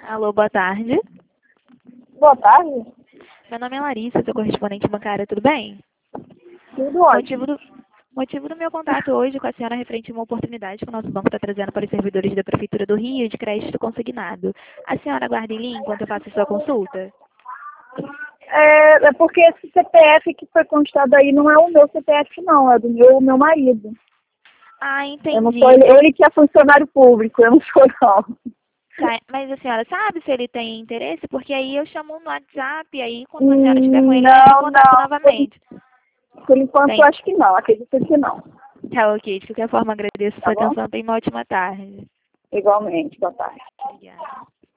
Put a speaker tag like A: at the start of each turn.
A: Alô, boa tarde.
B: Boa tarde.
A: Meu nome é Larissa, sou correspondente bancária, tudo bem?
B: Tudo
A: O
B: ótimo.
A: motivo do meu contato hoje com a senhora é referente a uma oportunidade que o nosso banco está trazendo para os servidores da Prefeitura do Rio de crédito consignado. A senhora aguarda em linha enquanto eu faço a sua consulta?
B: É porque esse CPF que foi constado aí não é o meu CPF, não, é do meu marido.
A: Ah,
B: Eu não
A: entendi.
B: sou ele que é funcionário público, eu não sou não.
A: Tá, mas a senhora sabe se ele tem interesse? Porque aí eu chamo no WhatsApp e aí quando a senhora estiver com ele, eu entro em contato
B: Não.
A: novamente.
B: Por enquanto,
A: Tem.
B: acho que não. Acredito que não.
A: Tá, ok. De qualquer forma, agradeço a
B: Tá
A: sua
B: bom?
A: atenção. Tenha uma ótima tarde.
B: Igualmente. Boa tarde.
A: Obrigada.